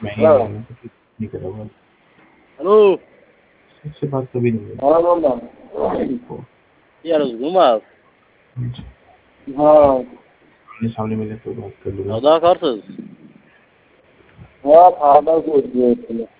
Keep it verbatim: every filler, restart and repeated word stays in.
मैं ही हेलो। नहीं मैं तो किसी नहीं करा बात। हेलो। इससे बात कभी नहीं हुई। हाँ मामा। वो यार घुमा। मुझे हाँ। आमने सामने मिले तो बात कर लूंगा। सौदा कर हाँ खाना कुछ